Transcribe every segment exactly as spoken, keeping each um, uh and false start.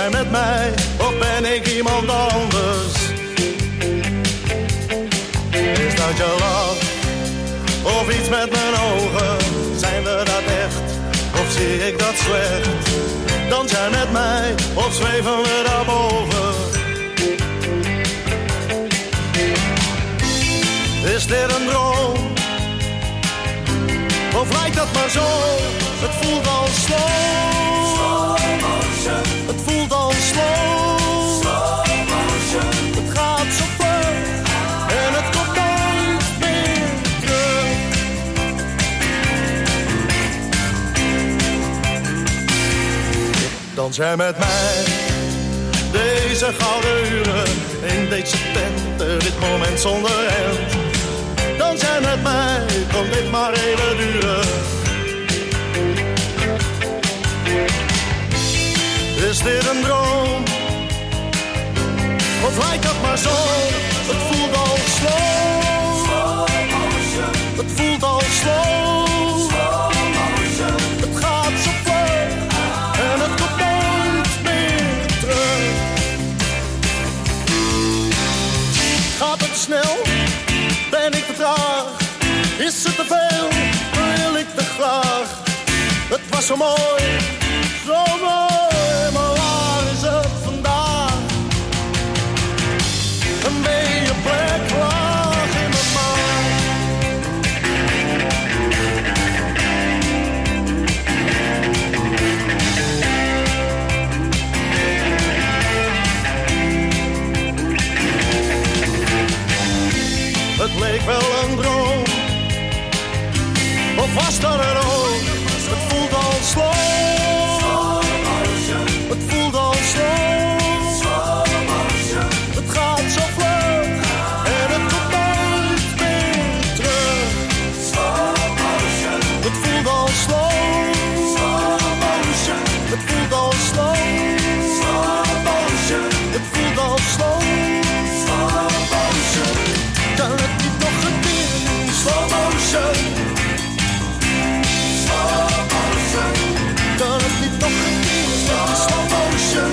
jij met mij of ben ik iemand anders? Is dat je lach of iets met mijn ogen? Zijn we dat echt of zie ik dat slecht? Dans jij met mij of zweven we daarboven? Is dit een droom? Of lijkt dat maar zo? Het voelt al slow. Slow motion. Het voelt al slow. Slow motion. Het gaat zo vlug en het komt nooit meer terug. Dans jij met mij deze gouden uren in deze tent, dit moment zonder end. Dans jij met mij, kon dit maar even duren. Is dit een droom? Of lijkt dat maar zo? Het voelt al slow. Slow motion. Het voelt al slow. Slow motion. Het gaat zo vlug en het komt nooit meer terug. Gaat het snel? Ben ik te traag? Is het te veel? Wil ik te graag? Het was zo mooi, zo mooi, maar waar is het vandaag? Een beetje plek laag in mijn maag. Het leek wel een droom, of was dat er ook? Het voelt al slow. Het voelt al slow. Het gaat zo vlug en het komt nooit meer terug. Het voelt al slow. Het voelt al slow. Het voelt al slow. Kan het niet nog een keer doen? Slow motion. Slow motion. Kan het niet nog een keer doen? Slow motion.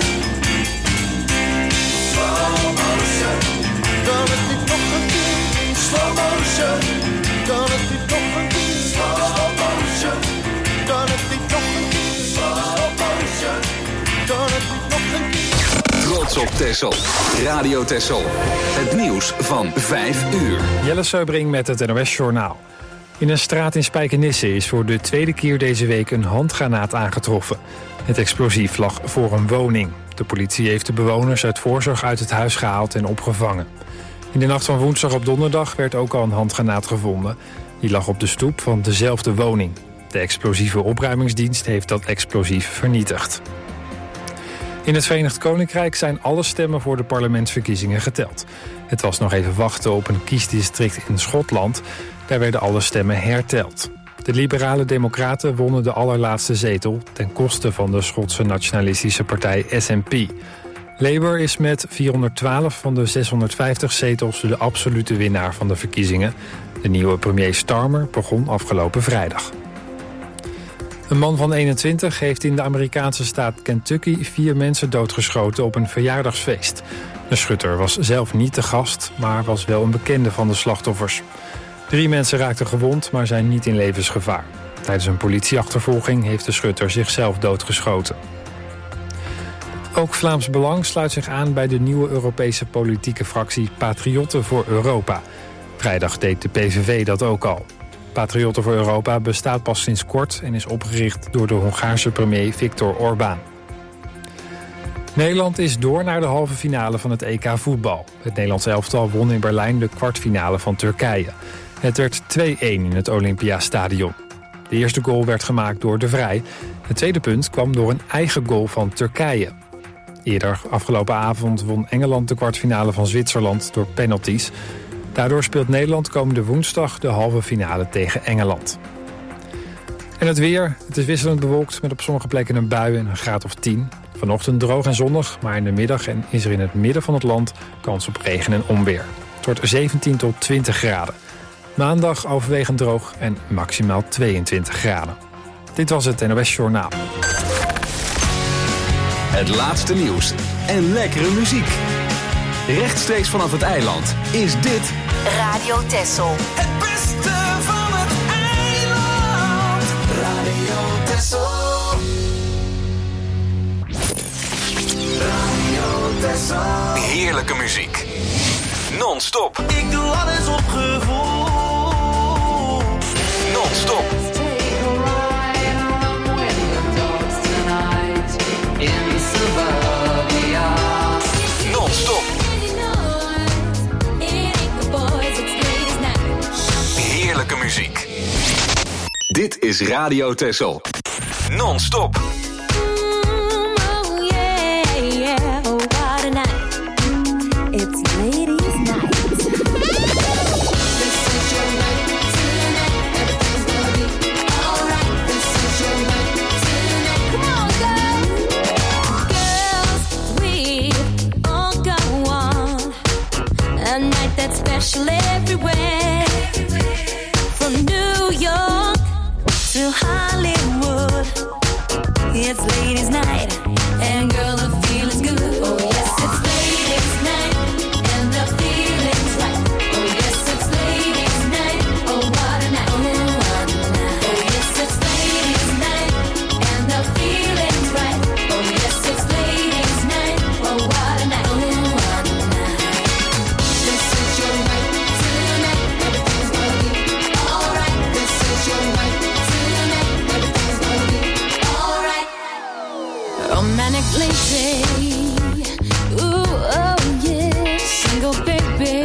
Slow motion. Kan het niet nog een keer doen? Slow motion. Kan het niet nog een keer doen? Slow motion. Kan het niet nog een keer doen? Slow motion. Kan het niet nog een keer? Trots op Texel. Radio Texel. Het nieuws van vijf uur. Jelle Seubring met het N O S-journaal. In een straat in Spijkenisse is voor de tweede keer deze week een handgranaat aangetroffen. Het explosief lag voor een woning. De politie heeft de bewoners uit voorzorg uit het huis gehaald en opgevangen. In de nacht van woensdag op donderdag werd ook al een handgranaat gevonden. Die lag op de stoep van dezelfde woning. De explosieve opruimingsdienst heeft dat explosief vernietigd. In het Verenigd Koninkrijk zijn alle stemmen voor de parlementsverkiezingen geteld. Het was nog even wachten op een kiesdistrict in Schotland. Daar werden alle stemmen herteld. De liberale democraten wonnen de allerlaatste zetel ten koste van de Schotse nationalistische partij S N P. Labour is met vierhonderdtwaalf van de zeshonderdvijftig zetels de absolute winnaar van de verkiezingen. De nieuwe premier Starmer begon afgelopen vrijdag. Een man van eenentwintig heeft in de Amerikaanse staat Kentucky vier mensen doodgeschoten op een verjaardagsfeest. De schutter was zelf niet de gast, maar was wel een bekende van de slachtoffers. Drie mensen raakten gewond, maar zijn niet in levensgevaar. Tijdens een politieachtervolging heeft de schutter zichzelf doodgeschoten. Ook Vlaams Belang sluit zich aan bij de nieuwe Europese politieke fractie Patriotten voor Europa. Vrijdag deed de P V V dat ook al. Patriotten voor Europa bestaat pas sinds kort en is opgericht door de Hongaarse premier Viktor Orbán. Nederland is door naar de halve finale van het E K voetbal. Het Nederlands elftal won in Berlijn de kwartfinale van Turkije. Het werd twee-een in het Olympiastadion. De eerste goal werd gemaakt door De Vrij. Het tweede punt kwam door een eigen goal van Turkije. Eerder afgelopen avond won Engeland de kwartfinale van Zwitserland door penalties. Daardoor speelt Nederland komende woensdag de halve finale tegen Engeland. En het weer. Het is wisselend bewolkt met op sommige plekken een bui en een graad of tien. Vanochtend droog en zonnig, maar in de middag en is er in het midden van het land kans op regen en onweer. Het wordt zeventien tot twintig graden. Maandag overwegend droog en maximaal tweeëntwintig graden. Dit was het N O S Journaal. Het laatste nieuws en lekkere muziek. Rechtstreeks vanaf het eiland is dit Radio Texel. Het beste van het eiland. Radio Texel. Radio Texel. heerlijke muziek. Non-stop. Ik doe alles op gevoel. Non-stop. Non-stop. Heerlijke muziek. Dit is Radio Texel. Non-stop. Special everywhere, from New York to Hollywood. It's ladies' night, and girl, the feeling's good. Oh yes, it's ladies' night, and the feeling's right. Oh yes, it's ladies' night. Oh what a night, oh what a night. Oh yes, it's ladies' night, and the feeling's right. Oh yes, it's ladies' night. Oh what a night, oh what a night. This is your night tonight. Everything's gonna be alright. This is your night tonight. Everything's gonna be alright. Romantic lady, ooh oh yeah, single baby,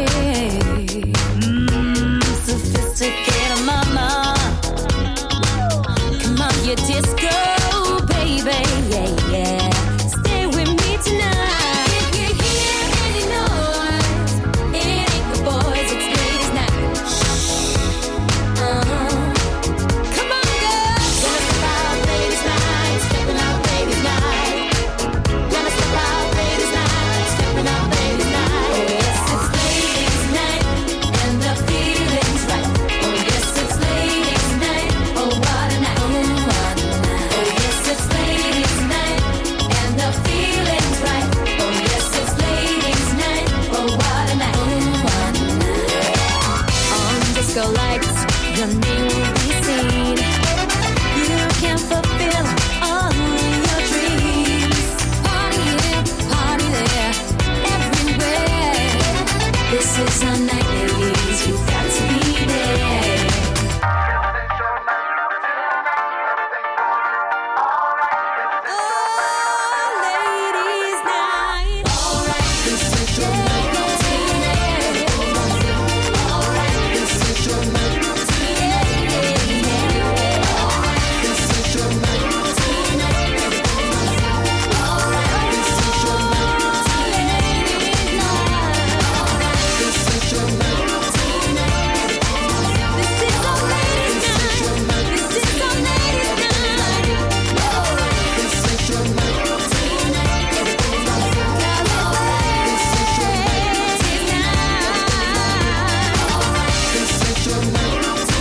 mm, sophisticated mama. Come on, you disco baby, yeah yeah. Stay with me tonight. If you hear any noise, it ain't the boys, it's ladies' night. Shh. Uh-huh. Come on, girls, gonna step out ladies' night, stepping out ladies' night. Gonna step out ladies' night, stepping out ladies' night. Oh yes, it's ladies' night, and the feeling's right. Oh yes, it's ladies' night. Oh what a night, oh what a night. Oh yes, it's ladies' night, and the feeling's right. Oh yes, it's ladies' night. Oh what a night, oh what a night. On disco lights, your name will be seen. You can fulfill all your dreams. Party here, party there, everywhere. This is our night, ladies. You've got to be there. Oh, ladies' night. Alright, this is your night tonight. Alright, this is your night tonight. Alright, this is your night tonight. Alright, this is your night tonight. Alright, this is your night tonight. This is our ladies' night. This is our ladies' night. Alright, this is your night tonight. Alright, this is your night tonight. This is your night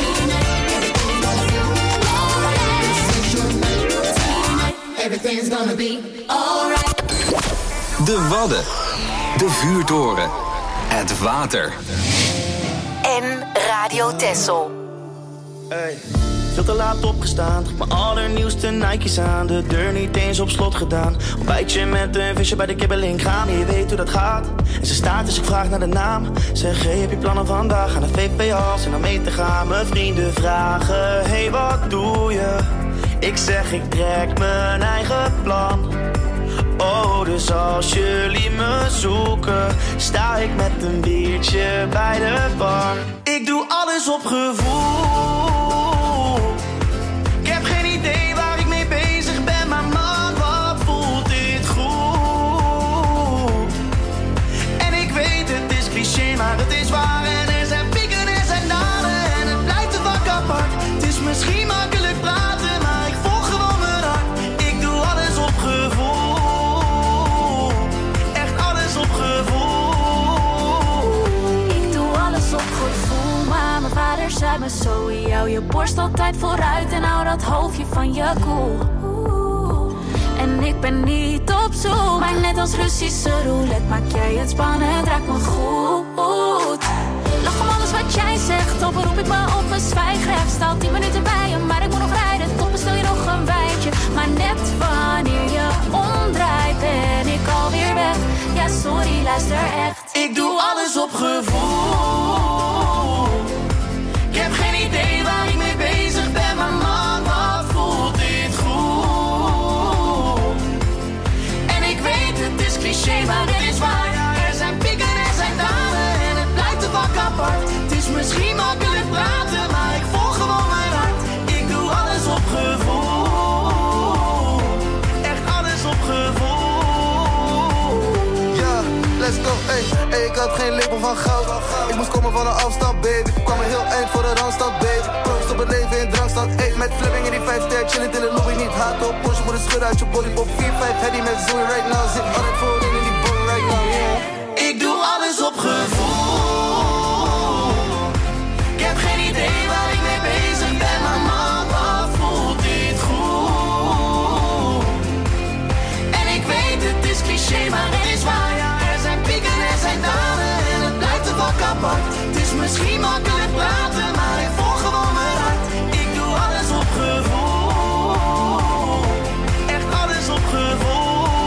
tonight. Everything's gonna be alright. De Wadden. De vuurtoren. Het water. En Radio Texel. Hey. Veel te laat opgestaan, trek mijn allernieuwste Nike's aan. De deur niet eens op slot gedaan. Ontbijtje met een visje bij de kibbeling gaan. Je weet hoe dat gaat. En ze staat dus ik vraag naar de naam. Zeg, hey, heb je plannen vandaag? Aan de V P als en dan mee te gaan. Mijn vrienden vragen, hey, wat doe je? Ik zeg, ik trek mijn eigen plan. Oh, dus als jullie me zoeken, sta ik met een biertje bij de bar. Ik doe alles op gevoel. Ik heb geen idee waar ik mee bezig ben, maar man, wat voelt dit goed. En ik weet, het is cliché, maar het is waar. En er zijn pieken en er zijn dalen en het blijft te vak apart. Het is misschien makkelijk praten, maar ik volg gewoon mijn hart. Ik doe alles op gevoel. Echt alles op gevoel. Ik doe alles op gevoel, maar mijn vader zei me zo. Hou je borst altijd vooruit en hou dat hoofdje van je koel. En ik ben niet op zoek. Maar net als Russische roulette maak jij het spannend, raak me goed. Lach om alles wat jij zegt, dan beroep ik me op mijn zwijgrecht. Sta al tien minuten bij je, maar ik moet nog rijden. Toch bestel je nog een wijntje. Maar net wanneer je omdraait, ben ik alweer weg. Ja, sorry, luister echt. Ik doe alles op gevoel. Ik heb geen idee waar ik mee bezig ben, maar man, wat voelt dit goed. En ik weet, het is cliché, maar het is waar. Er zijn pieken, er zijn dalen en het blijft de vak apart. Het is misschien makkelijk praten, maar ik volg gewoon mijn hart. Ik doe alles op gevoel. Echt alles op gevoel. Ja, let's go, ey, ey, ik had geen lepel van goud. Ik moest komen van een afstand, baby. Kwam een heel eind voor de randstad, baby. Proost op het leven in drankstad, ey. Met flipping in die vijf ster, chillend in de lobby. Niet hard op, push, moet het schudden uit je body. Op vier vijf, heady met Zoe right now. Zit altijd voorin in die boy right now, yeah. Ik doe alles op gevoel. Ik heb geen idee waar ik mee bezig ben, maar man, wat voelt dit goed. En ik weet, het is cliché, maar het is waar. Er zijn pieken, er zijn dalen en het blijft de vak apart. Het is misschien makkelijk praten, maar ik volg gewoon mijn hart. Ik doe alles op gevoel. Echt alles op gevoel.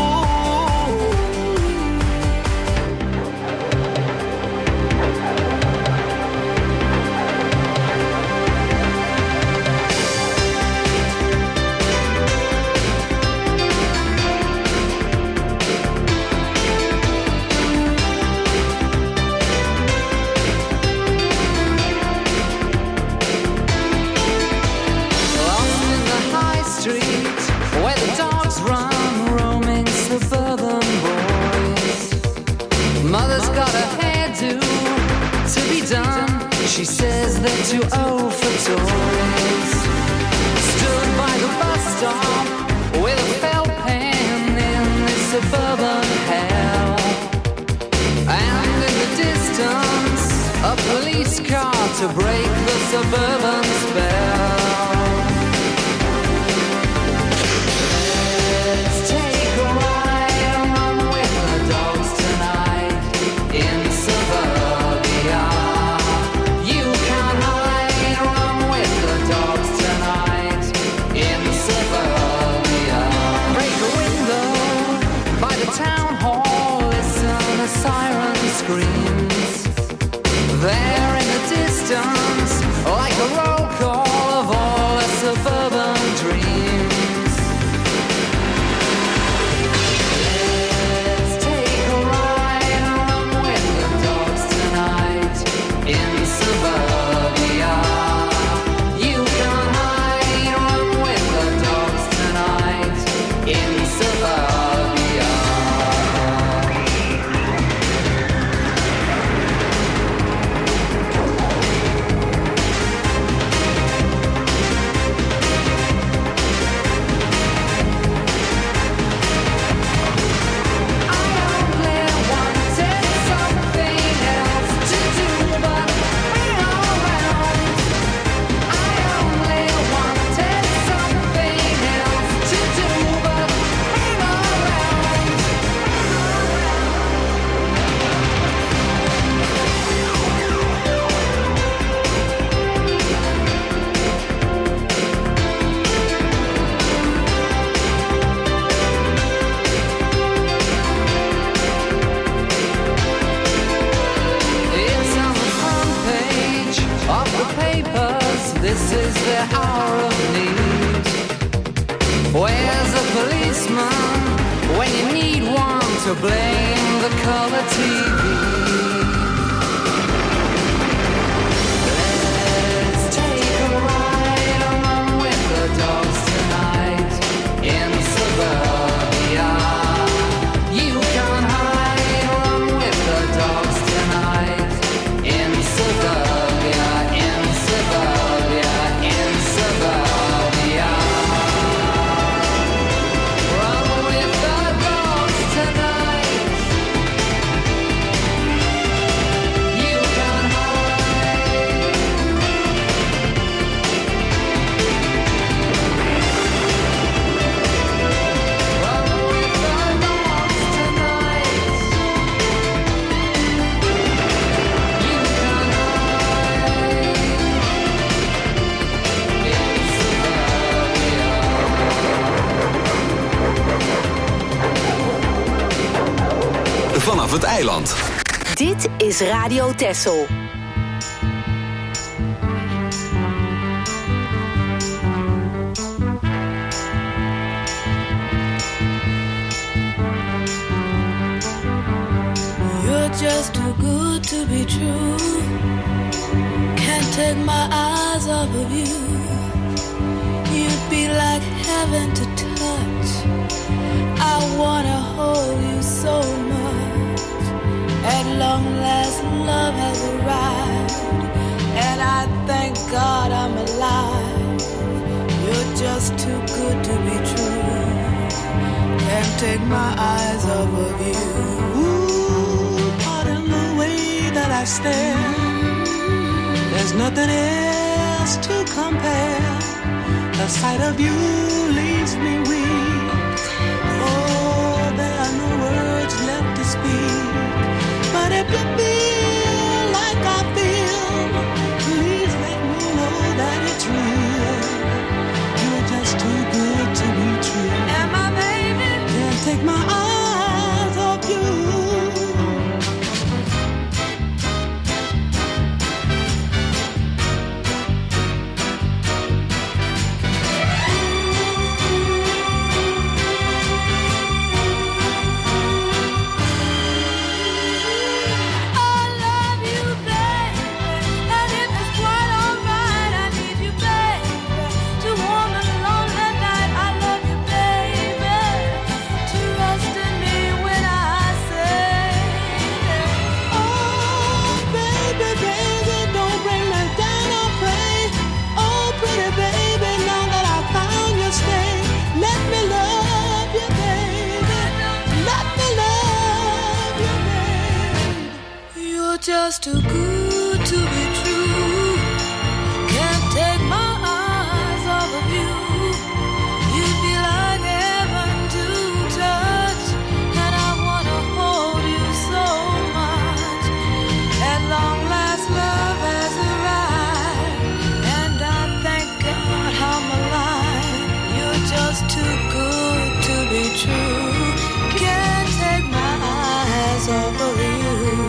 Mother's got a hairdo to be done. She says they're too old for toys. Stood by the bus stop with a felt pen in this suburban hell. And in the distance, a police car to break the suburban spell. Let's take a ride and run with the dogs tonight. In suburbia, you can hide, run with the dogs tonight. In suburbia, break a window by the town hall, listen a siren screams. There in the distance, like a roll call of all the suburban dreams. Let's take a ride and run with the dogs tonight. In suburbia, you can hide, run with the dogs tonight. In suburbia. It's on the front page of the papers. This is the hour of need. Where's a policeman when you need one to blame the color T V? Let's take a ride and run with the dogs tonight. In suburbia, you can hide, run with the dogs tonight. In suburbia, in suburbia, in suburbia. Run with the dogs tonight. vanaf het eiland. Dit is Radio Texel. You're just too good to be true. Can't take my eyes off of you. You'd be like heaven to touch. I wanna hold you so much. At long last, love has arrived, and I thank God I'm alive. You're just too good to be true. Can't take my eyes off of you. Ooh, pardon the way that I stare. There's nothing else to compare. The sight of you leaves me weak. Oh, there are no words left to speak. But if you feel like I feel, please let me know that it's real. You're just too good to be true. And my baby can't take my eyes off you. Just too good to be true. Can't take my eyes off of you. You'd be like heaven to touch, and I wanna hold you so much. At long last, love has arrived, and I thank God I'm alive. You're just too good to be true. Can't take my eyes off of you.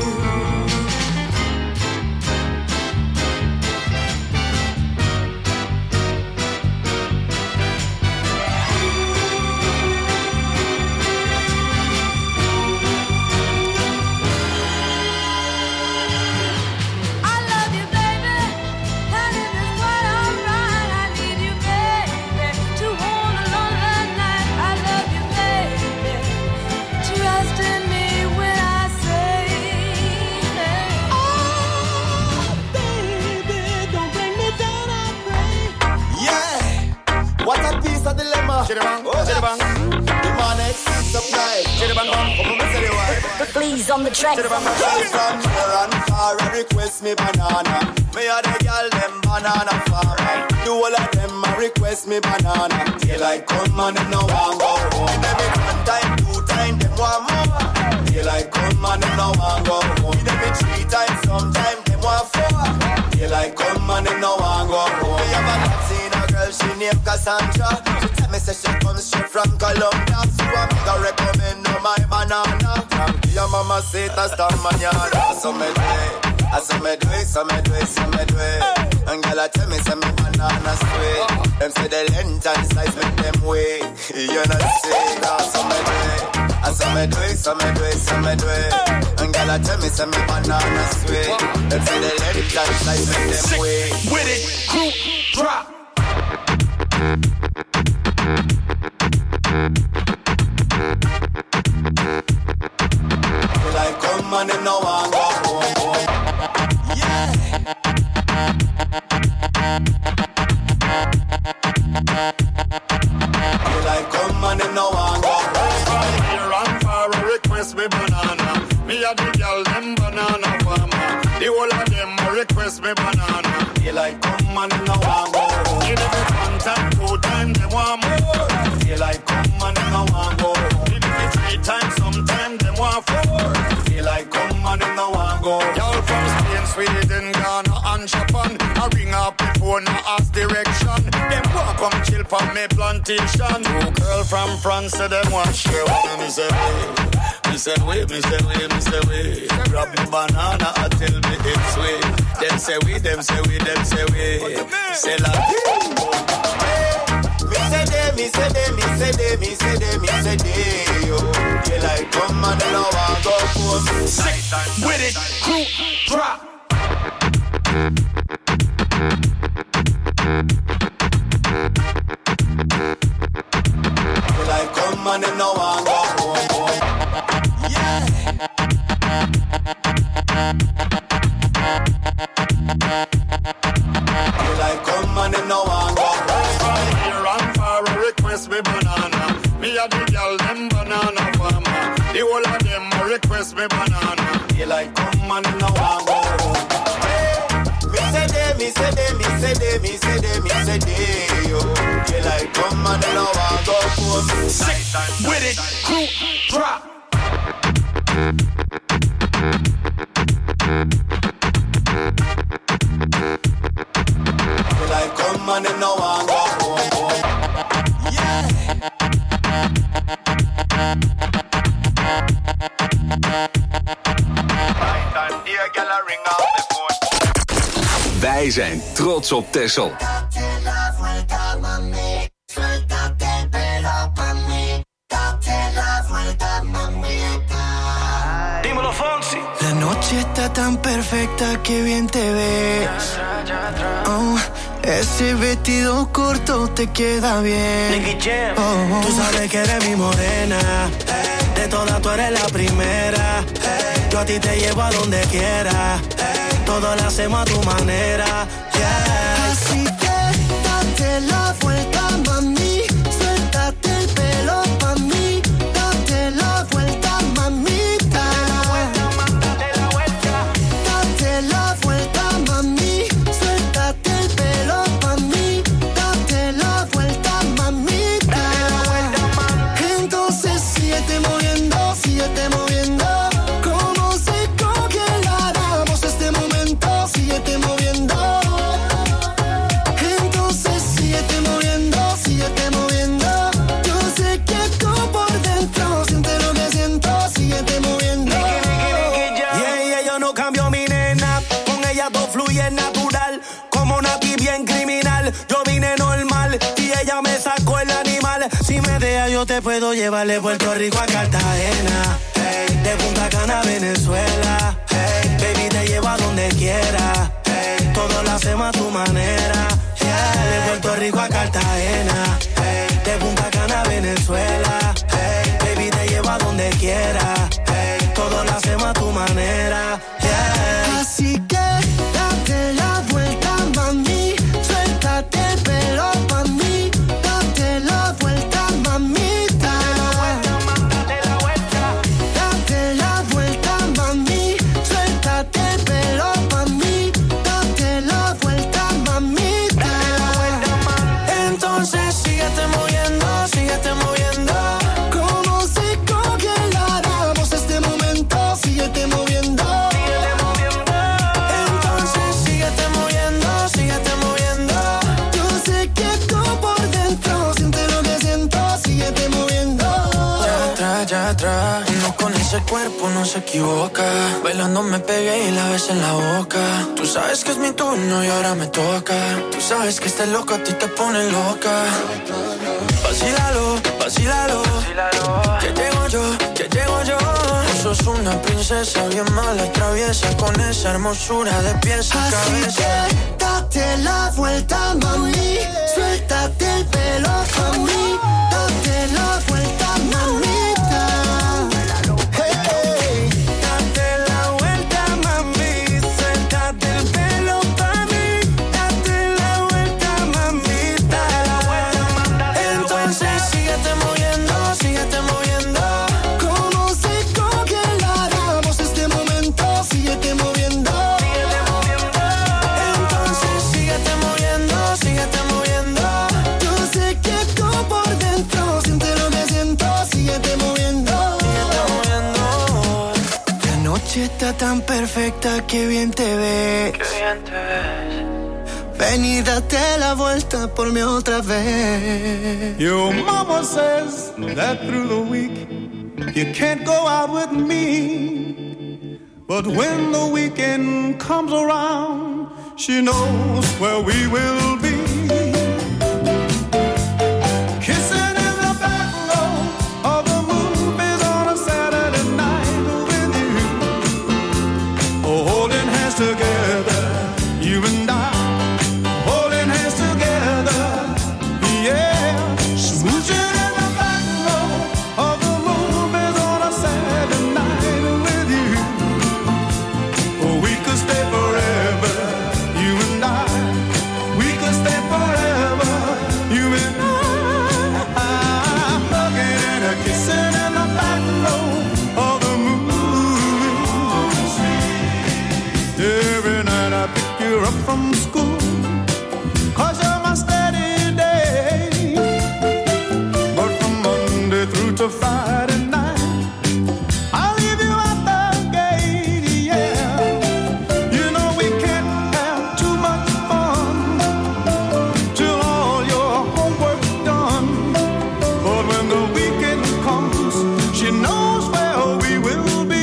Please on the track. From near and far, request me banana. Me a the girl them banana farmer. Do all of them a request me banana. Daylight come and them no want go home. Every one time, two time, them want more. Daylight come and them no want go home. Every three times, sometime them want four. Daylight come and them no want go home. Me have a Latina girl, she named Cassandra. She tell me say she comes straight from Colombia. So I make her recommend no my banana. Your mama say that's the manana. So me do it, I say me do it, so me do it, so me do it. And girl I tell me say me banana sweet. Them say the length and size make them way. You know say that, so me do it, I say me do it, so me do it, so me do it. And girl I tell me say me banana sweet. Them say the length and size make them way. With it, crew drop. Like come and them no want go home, home. Yeah. Like come and them no want go home. Here and far request me banana. Me a the girl them banana farmer. The whole of them request me banana. They like come and them no want go home. Give them one time, two time, they want more. They like come and them no want go home. Give them three times, sometime them want four. They like come and them no want go home. Y'all from Spain, Sweden, Ghana and Japan. I ring up the phone, I ask direction. Them want come chill for me plantation. Two girl from France, say them want share one. And me say, hey, Me say we, me say we, me say we. Grab me banana until me it's sweet. Them say we, them say we, them say we. Say like me say they, me say they, me say they, me say they, me say they. Yo, you like come and then I want go home. Sick with it, crew drop. You like come and then I want go home. Yeah. You like come and then I want go home. Here and far request me banana. Me a the girl them banana farmer. The whole of them request me banana. You like come and then I want go home. Me say they, me say they, me say they, me say they, me say they. Yo, you like come and then I want go home. Sick with it, crew drop. You like come and then I want go home. Yeah. Right and here, girl, I ring out the phone. Wij zijn trots op Texel. Dímelo, Fonsi. La noche está tan perfecta que bien te ves. Oh, ese vestido corto te queda bien. Nicky Jam. Oh, Tú sabes que eres mi morena. De todas tú eres la primera. Yo a ti te llevo a donde quiera. Todo lo hacemos a tu manera. Yeah. así que date la vuelta, mami. Suéltate el pelo pa' mí. Date la vuelta, mamita. Date la vuelta, mami. Suéltate el pelo pa' mí. Date la vuelta, mamita. Entonces síguete moviendo, síguete moviendo. Como se congelaramos este momento, síguete moviendo. Entonces síguete moviendo, síguete moviendo. Yo sé que tú por dentro sientes lo que siento, síguete moviendo. Yeah, yeah, yo no cambio mi nena. Con ella todo fluye natural. Como Nati bien criminal. Yo vine normal y ella me sacó el animal. Si me deja yo te puedo llevar de Puerto Rico a Cartagena. Hey, de Punta Cana a Venezuela. Hey, baby te llevo a donde quiera. Hey, todo lo hacemos a tu manera. Yeah, de Puerto Rico a Cartagena. Hey, de Punta Cana a Venezuela. Hey, baby te llevo a donde quiera. Hey, todo lo hacemos a tu manera. Yeah. Así que date la vuelta, mami. Suéltate el pelo pa' mí. Date la vuelta, mamita. Date la vuelta, mami. Suéltate el pelo pa' mí. Date la vuelta, mamita. Entonces síguete moviendo, síguete moviendo. Como si congeláramos este momento, síguete moviendo. Entonces síguete moviendo, síguete moviendo. Yo sé que tú por dentro sientes lo que siento, síguete moviendo. Ya atrás, ya atrás. Uno con ese cuerpo no se equivoca. Bailando me pegué y la besé en la boca. Tú sabes que es mi turno y ahora me toca. Tú sabes que este loco a ti te pone loca. Vacílalo, vacílalo. Que llego yo, que llego yo. Tú sos una princesa bien mala y traviesa. Con esa hermosura de pies a Así cabeza. que date la vuelta, mami. Suéltate el pelo pa' mí. Date la vuelta, mamita. Hey, Date la vuelta, mami. Suéltate el pelo pa' mí. Date la vuelta, mamita. Entonces síguete moviendo, síguete moviendo. como si congeláramos este momento, síguete moviendo. Entonces síguete moviendo, síguete moviendo. Yo sé que tú por dentro sientes lo que siento, síguete moviendo. La noche está tan perfecta que bien te ves. Qué bien te ves. Ven y date la vuelta por mí otra vez. Your mama says that through the week You can't go out with me. But when the weekend comes around, she knows where we will be. Kissing in the back row of the movies on a Saturday night with you. Oh, holding hands together, you and I. Holding hands together, yeah. Smooching in the back row of the movies on a Saturday night with you. Oh, we could stay forever, you and I. We could stay forever, you and I. Hugging and a kissing in the back row of the movies. Every night I pick you up from school, 'cause you're my steady day. But from Monday through to Friday night, I'll leave you at the gate, yeah. You know we can't have too much fun till all your homework's done. But when the weekend comes, she knows where we will be.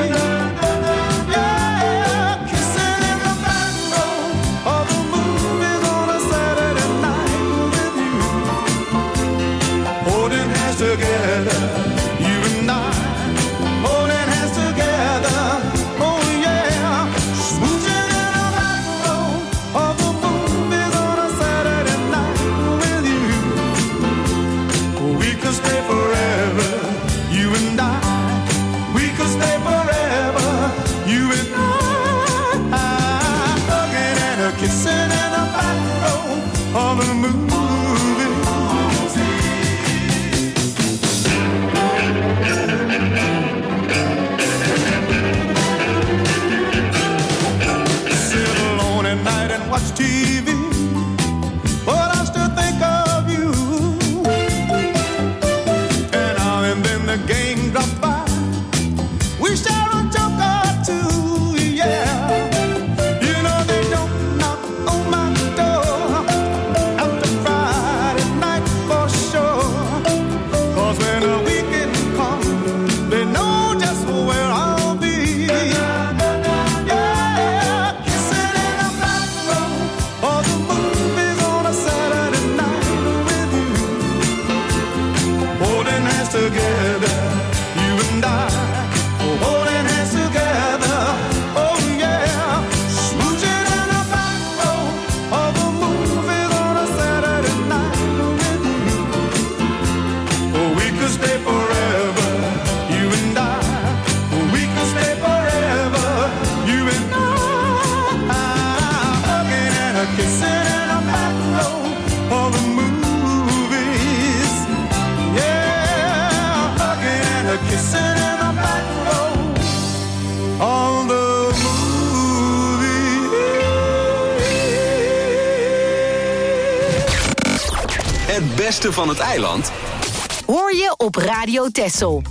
Yeah, kissing in the back row of the movies on a Saturday night with you. Holding hands together, you and I. Holding hands together, oh yeah. Smooching in the back row of the movies on a Saturday night with you. We could stay forever, you and I. We could stay forever, you and I. Hugging and a kissing in the back row of the movies. Sit alone at night and watch T V, but I still think of you. And now and then the gang drops by, we share a joke or two, yeah. You know they don't knock on my door after Friday night for sure. 'Cause when the weekend comes, they know just where I'll be. Yeah, kissing in the back row of the movies on a Saturday night with you. Holding hands together, you and I. Holding hands together, oh yeah. Smooching in the back row of the movies on a Saturday night with you. Oh, we could stay forever, you and I. We could stay forever, you and I. Hugging and a kissing in the back row of the movies. Yeah, hugging and a kissing in the back row of the movies. Het beste van het eiland Hoor je op Radio Texel.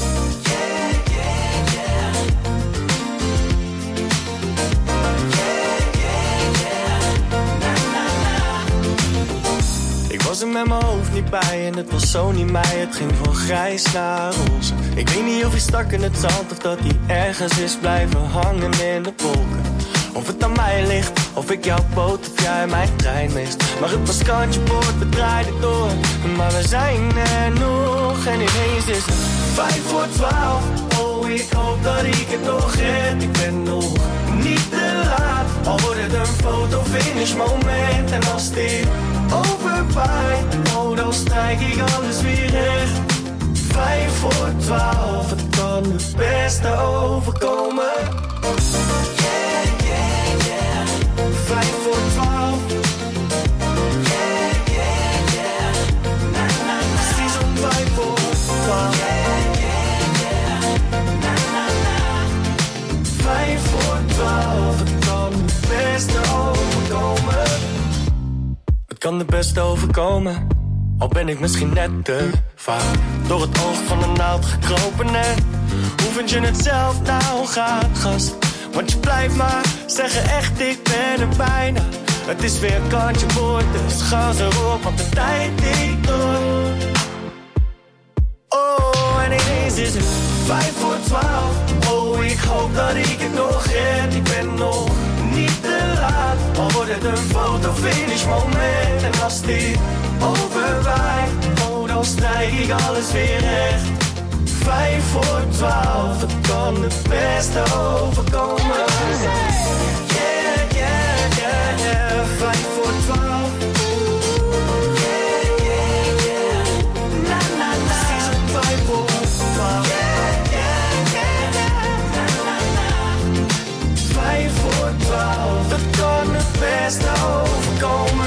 Ik was er met mijn hoofd niet bij en het was zo niet mij. Het ging van grijs naar roze. Ik weet niet of hij stak in het zand of dat hij ergens is blijven hangen in de wolken. Of het aan mij ligt, of ik jouw boot of jij mijn trein mist. Maar het was kantje boord, we draaiden door. Maar we zijn er nog en ineens is het vijf voor twaalf. Oh, ik hoop dat ik het nog red. Ik ben nog niet te laat. Al wordt het een foto-finish moment. En als dit overwaait, oh, dan strijk ik alles weer recht. Vijf voor twaalf, het kan het beste overkomen. Yeah, yeah, yeah. Vijf voor twaalf. Yeah, yeah, yeah. Na, na, na. Precies om vijf voor twaalf. Yeah, yeah, yeah. Na, na, na. Vijf voor twaalf, het kan het beste overkomen. Het kan het beste overkomen. Al ben ik misschien net te vaak door het oog van een naald gekropen. En hoe vind je het zelf nou gaat, gast? Want je blijft maar zeggen echt, ik ben er bijna. Het is weer kantje boord, dus gas erop, want de tijd tikt door. Oh, en ineens is het vijf voor twaalf. Oh, ik hoop dat ik het nog red. Ik ben nog niet te laat. Al wordt het een fotofinish moment. En als dit overwaait, oh, dan strijk ik alles weer recht. Vijf voor twaalf, dat kan het beste overkomen. Yeah, yeah, yeah, yeah. Vijf voor twaalf. Yeah, yeah, yeah. Na, na, na. Vijf voor twaalf. Yeah, yeah, yeah, yeah. Na, na, na. Vijf voor twaalf, dat kan het beste overkomen.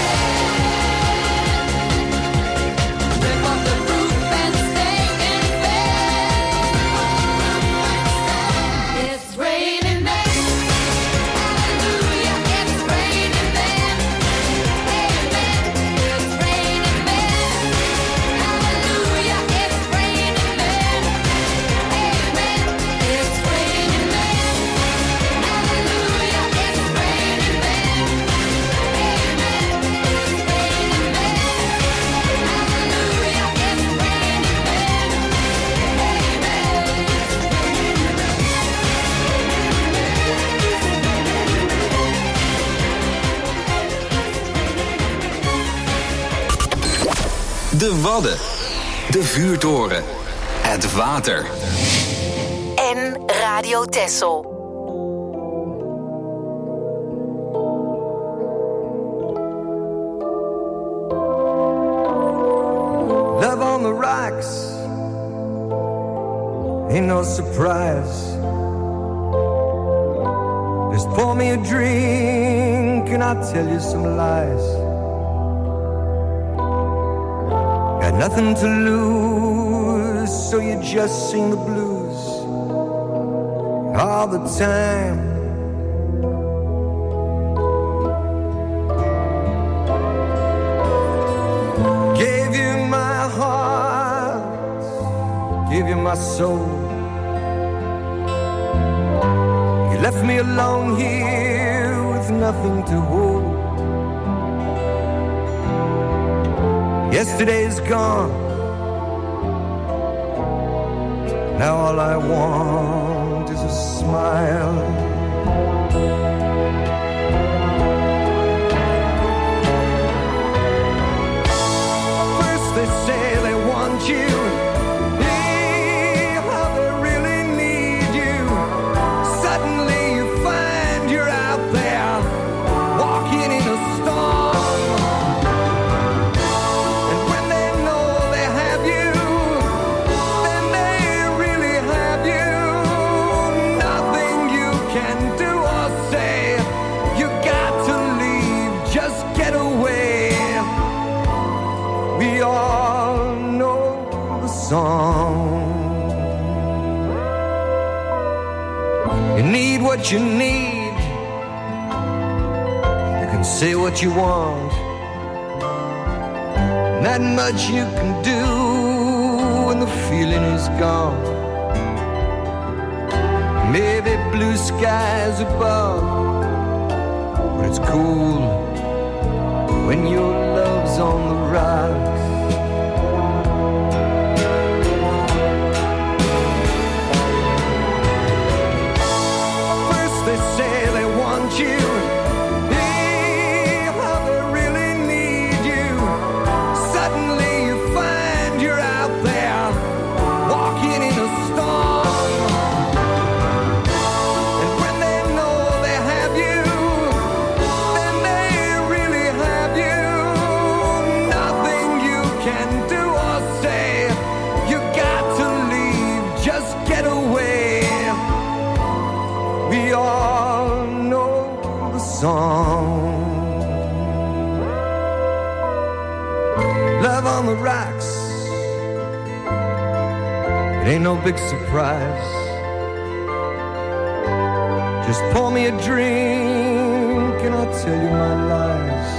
Rip off the roof and stay in bed. De Wadden. De vuurtoren. Het water. En Radio Texel. Love on the rocks ain't no surprise. Just pour me a drink and I'll tell you some lies. Got nothing to lose, so you just sing the blues all the time. Gave you my heart, gave you my soul. You left me alone here with nothing to hold. Yesterday's gone. Now all I want is a smile. First they say they want you, hey, how they really need you. Suddenly you find you're out there walking in a storm. Song. You need what you need. You can say what you want. Not much you can do when the feeling is gone. Maybe blue skies above, but it's cool when your love's on the rocks. You, hey, how they really need you. Suddenly you find you're out there walking in a storm. And when they know they have you, then they really have you. Nothing you can do or say. You got to leave, just get away. We all know song. Love on the rocks, it ain't no big surprise. Just pour me a drink and I'll tell you my lies.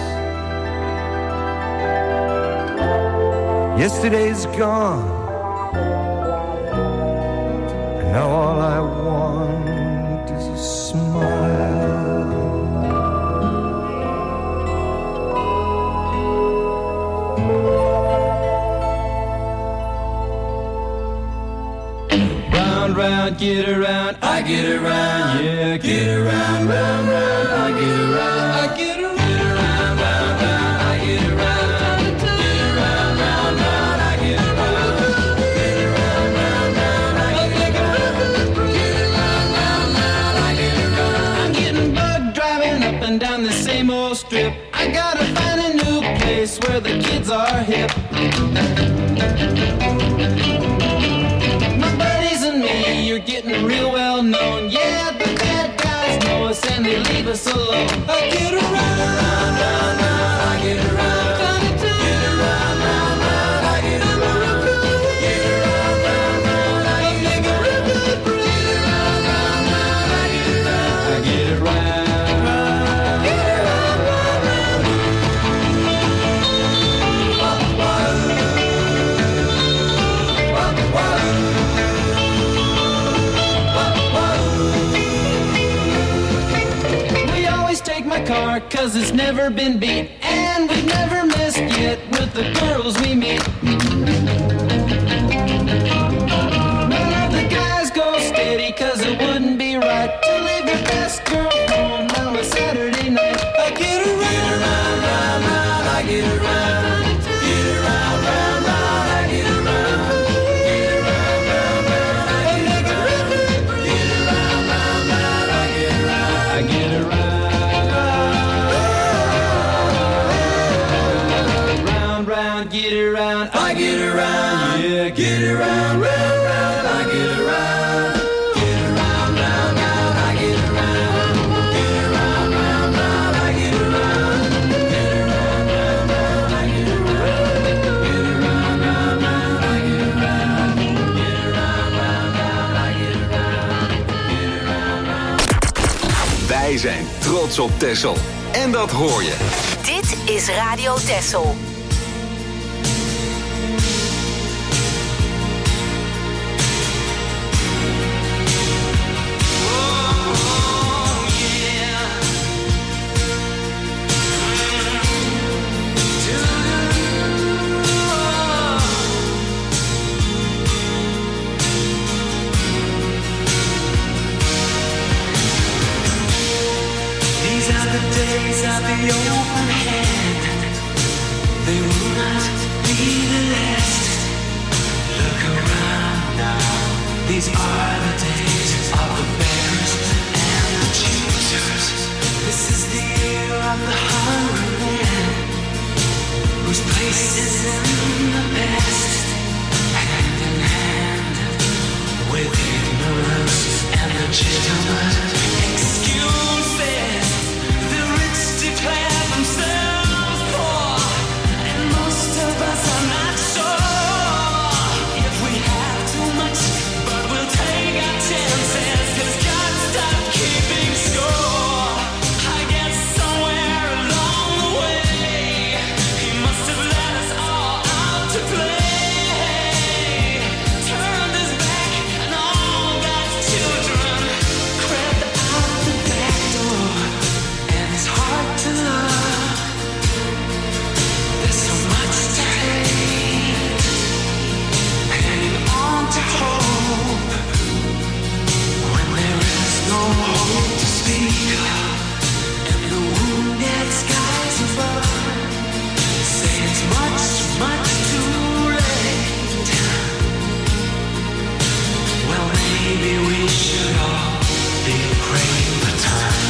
Yesterday's gone, and now all I want is a smile. Round, get around, I get around, yeah, get around, round, round, I get around, I get around, get around, round, round, I get around, get around, round, round, I get around, get around, round, round, I get around, get around, round, round, I get around. I'm getting bugged driving up and down the same old strip. I gotta find a new place where the kids are hip. You're getting real well known. Yeah, the bad guys know us and they leave us alone. I get around, round, round, round, I get around. Get around, round, round, I get around. Get around, round, round, I get around. Get around, round, round, I get around. I get around. Get around, round, round. Wop, wop. Wop, wop. My car, cause it's never been beat, and we've never missed yet with the girls we meet. None of the guys go steady, cause it wouldn't be right to leave your best girl home on a Saturday night. I get around, round, round, round, I get around, get around, round. get around, yeah, get around, round, round, I get around. Get around, round, round, I get around. Get around, round, round, I get around. Get around, round, round, I get around. Get around, round, round, I get around. Get around, round, round, I get around. Get around, round. Wij zijn trots op Texel. En dat hoor je. Dit is Radio Texel. These are the days of the open hand. They will not be the last. Look around now. These are the days of the bears and the choosers. This is the year of the hungry man, whose place is in the past. Hand in hand with ignorance and the gentleman. Excuses. The rich declare themselves poor, and most of us are not sure if we have too much, but we'll take our chances, 'cause God stopped keeping score. I guess somewhere along the way, He must have let us all out to play. Turned His back and all God's children crept out the back door. And it's hard to love. There's so much to hate, hanging on to hope when there is no hope to speak of, and the wounded skies above say it's much, much too late. Well, maybe we should all be praying for time.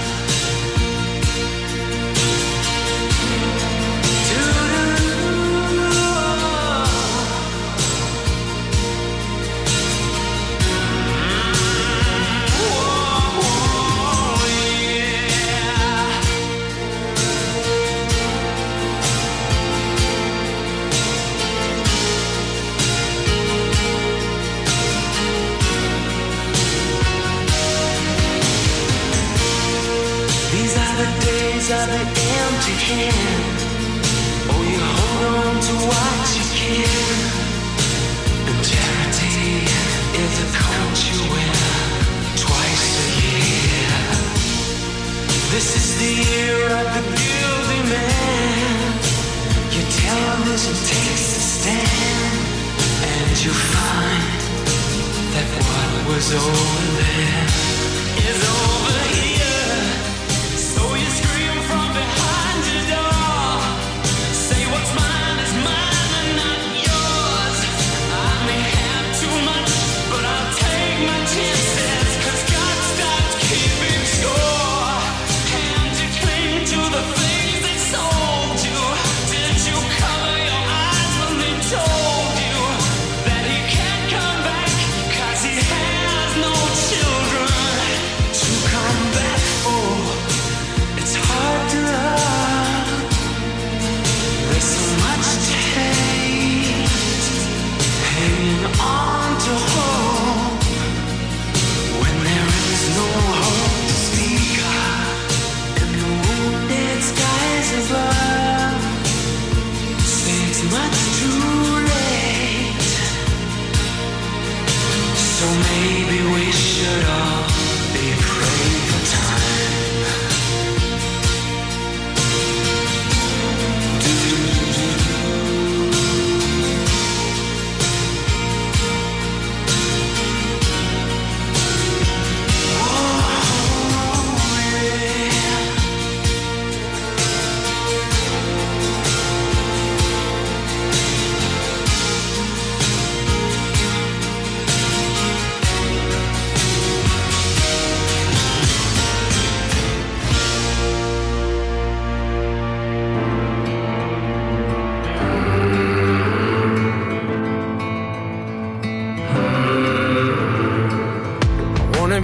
These are the days of the empty can. Oh, you hold on to what you can. And charity is a coat you wear twice a year. This is the year of the guilty man. Your television takes a stand, and you find that what was over there is over here. So you scream from behind your door. Say what's mine is mine and not yours. I may have too much, but I'll take my chances, 'cause God stopped keeping score. And you cling to the things they sold you. Did you cover your eyes when they told you that He can't come back, 'cause He has no children to come back for? It's hard to love. There's so much to hate, hanging on to hope when there is no hope to speak of, and the wounded skies above say it's much too late. So maybe we should all be praying for time.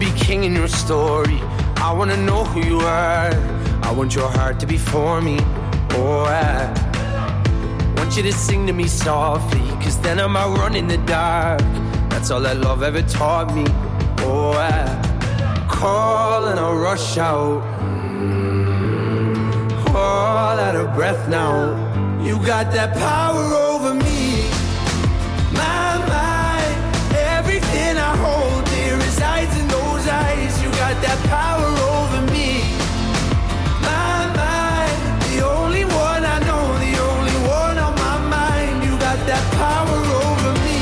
be king in your story. I wanna know who you are. I want your heart to be for me. Oh, I want you to sing to me softly, cause then I might run in the dark. That's all that love ever taught me. Oh, I call and I'll rush out, all out of breath now. You got that power over me. My mind, everything I hold dear resides in those eyes. You got that power over me. My mind, the only one I know, the only one on my mind. You got that power over me.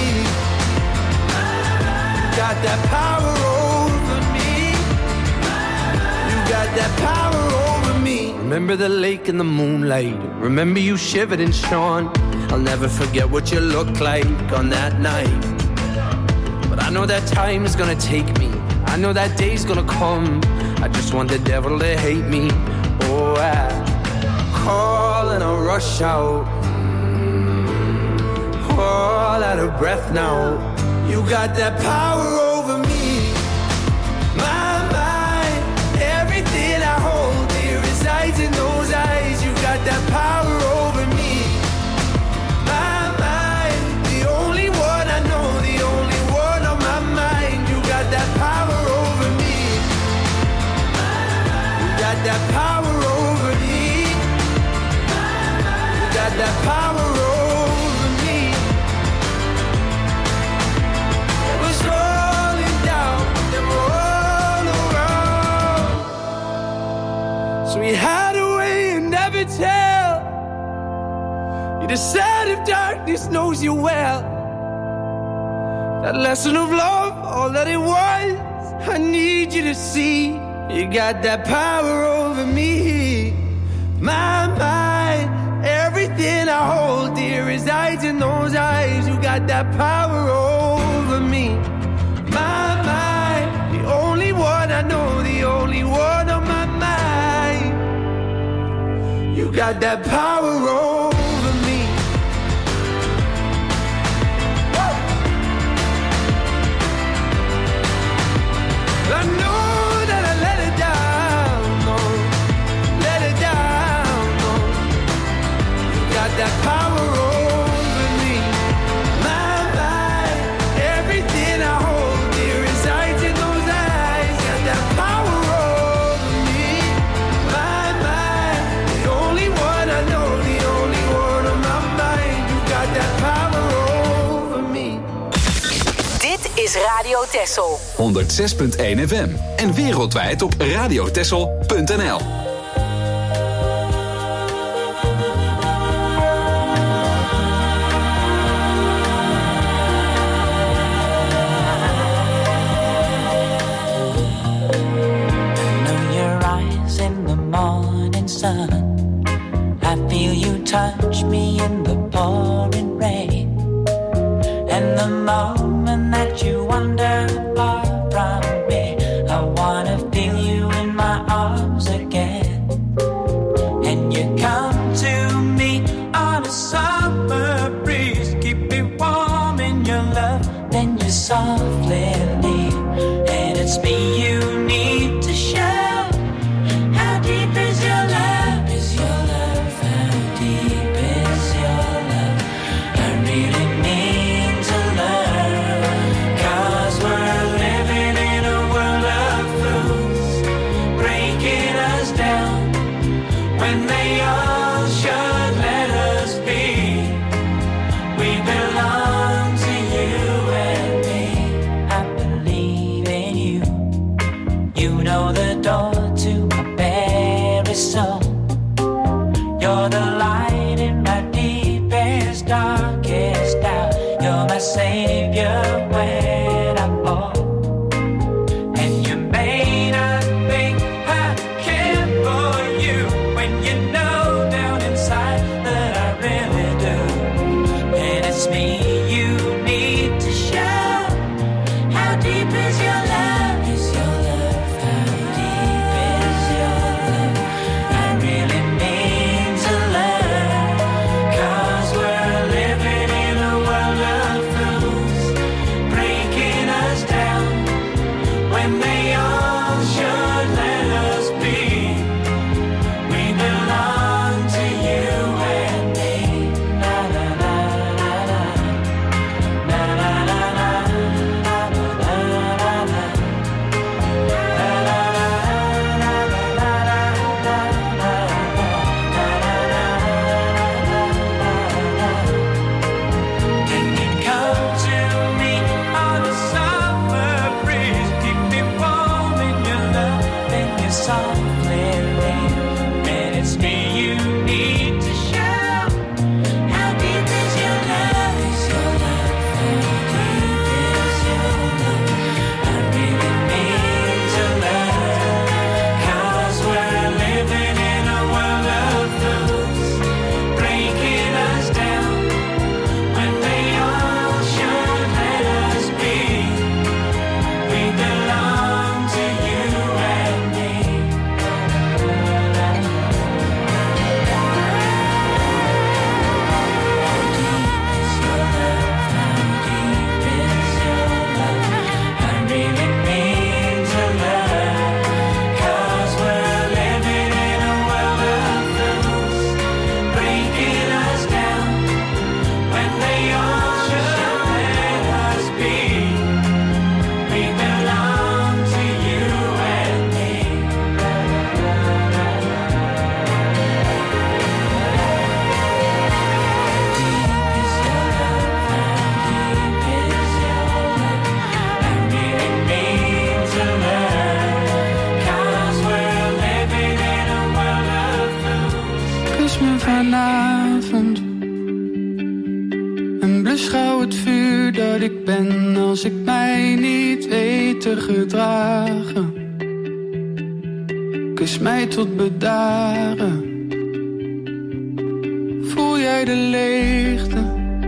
You got that power over me. You got that power over me. Remember the lake in the moonlight. Remember you shivered and shone. I'll never forget what you looked like on that night. But I know that time is gonna take me. I know that day's gonna come. I just want the devil to hate me. Oh, I call and I'll rush out, all out of breath now. You got that power over me. My mind, everything I hold dear resides in those eyes. You got that power over me. My mind, the only one I know, the only one on my mind. You got that power over me. You got that power over me. You got that power over me. It was rolling down, they were all around. So we hide away and never tell. You decide if darkness knows you well. That lesson of love, all that it was, I need you to see. You got that power over me. My mind, everything I hold dear resides in those eyes. You got that power over me. My mind, the only one I know, the only one on my mind. You got that power over me. I know that I let it down, no, let it down, no. You got that power over me. My mind, everything I hold dear resides in those eyes. Got that power over me. My mind, the only one I know, the only one on my mind. You got that power over me. Dit is Radio Texel. honderd zes punt één F M en wereldwijd op radiotexel punt n l. Know your eyes in the morning sun. I feel you touch me in the pouring rain. And the moment that you wander far from me, I wanna feel you in my arms again. And you come to me on a summer breeze, keep me warm in your love, then you softly leave. And it's me you need to show. How deep is your love? Is your love? How deep is your love? I really need to learn. 'Cause we're living in a world of fools, breaking us down when they all should let us be. We belong to you and me. I believe in you. You know the door to my very soul. You're the light in my deepest, darkest doubt. You're my savior when I fall. And you may not think I care for you when you know down inside that I really do. And it's me you need to show. How deep is your love? Is your love? How deep is your love? I really need to learn. 'Cause we're living in a world of fools, breaking jou het vuur dat ik ben als ik mij niet weet te gedragen. Kus mij tot bedaren. Voel jij de leegte?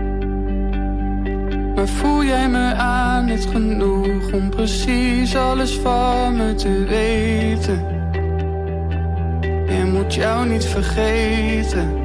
Maar voel jij me aan niet genoeg om precies alles van me te weten? Je moet jou niet vergeten.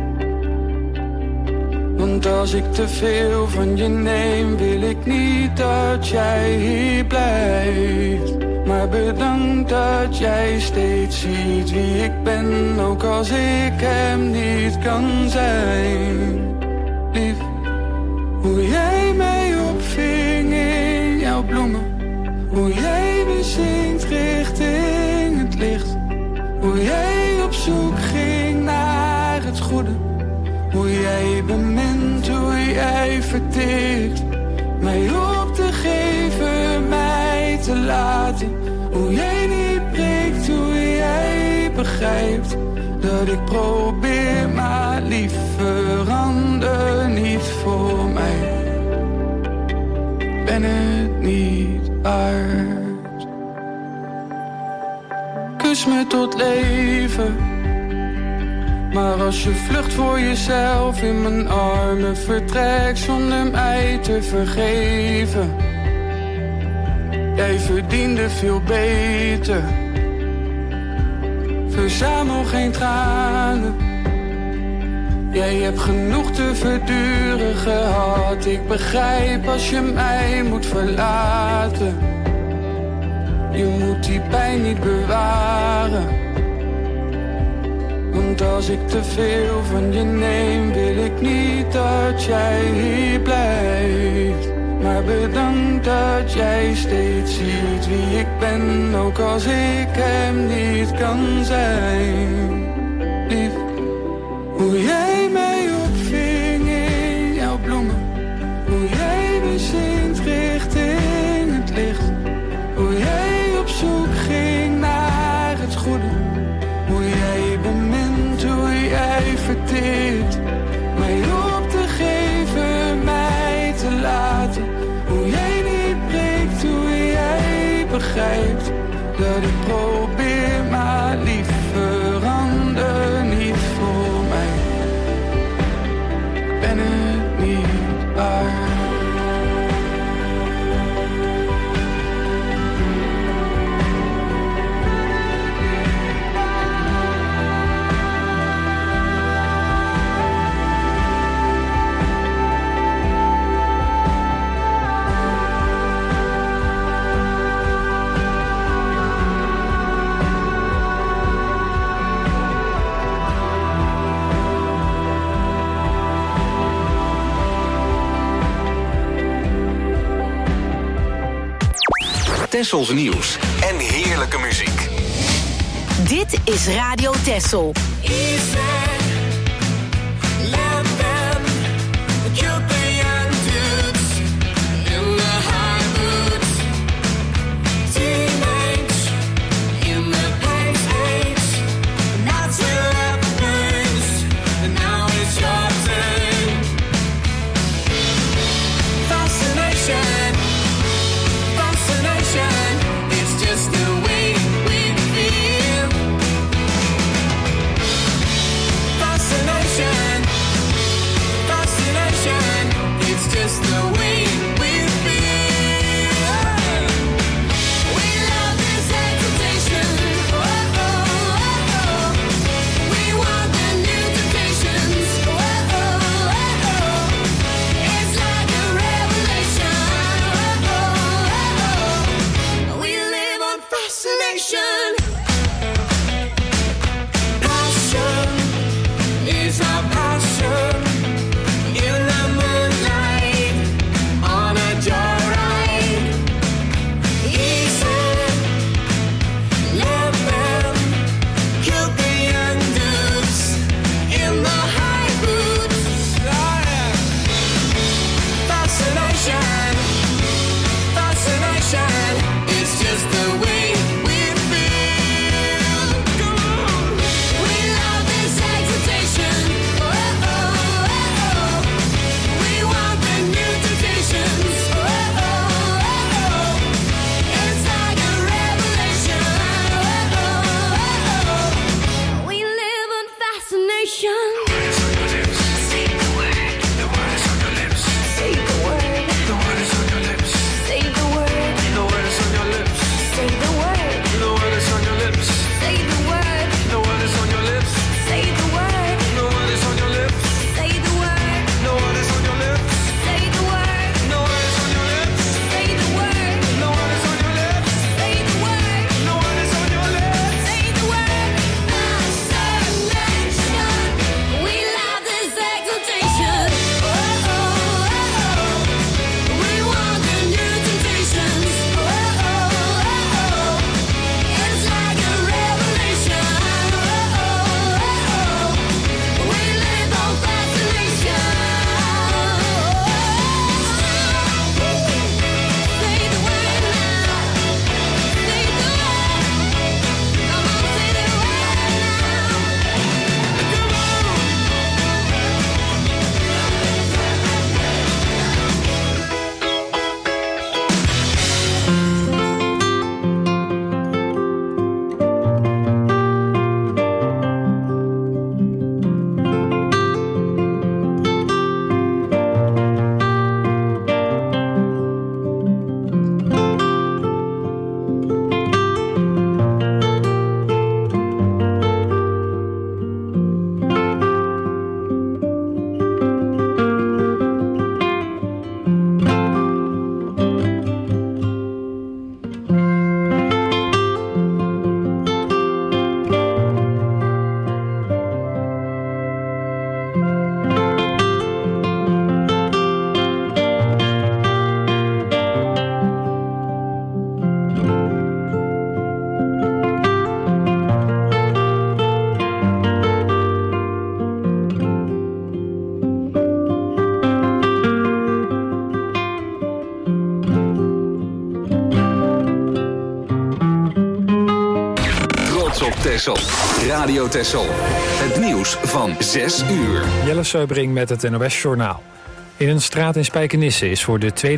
Want als ik te veel van je neem, wil ik niet dat jij hier blijft. Maar bedankt dat jij steeds ziet wie ik ben, ook als ik hem niet kan zijn. Lief, hoe jij mij opving in jouw bloemen, hoe jij me zingt richting het licht, hoe jij op zoek ging naar het goede, hoe jij bemint, hoe jij vertikt, mij op te geven, mij te laten. Hoe jij niet breekt, hoe jij begrijpt dat ik probeer, maar lief, verander niet voor mij. Ben het niet waard. Kus me tot leven. Maar als je vlucht voor jezelf in mijn armen, vertrek zonder mij te vergeven. Jij verdiende veel beter. Verzamel geen tranen. Jij hebt genoeg te verduren gehad. Ik begrijp als je mij moet verlaten. Je moet die pijn niet bewaren. Want als ik te veel van je neem, wil ik niet dat jij hier blijft. Maar bedankt dat jij steeds ziet wie ik ben, ook als ik hem niet kan zijn. Lief, hoe jij mij opving in jouw bloemen, hoe jij me zingt richting het licht, hoe jij op zoek ging naar het goede, hoe jij bemint, hoe jij verteert, mij op te geven, mij te laten. Hoe jij niet breekt, hoe jij begrijpt dat ik probeer, maar lief, verander niet voor mij. Ben het niet waard. Tessels nieuws en heerlijke muziek. Dit is Radio Tessel. It's just the way we feel. op Texel. Radio Texel. Het nieuws van zes uur. Jelle Seubring met het N O S Journaal. In een straat in Spijkenisse is voor de tweede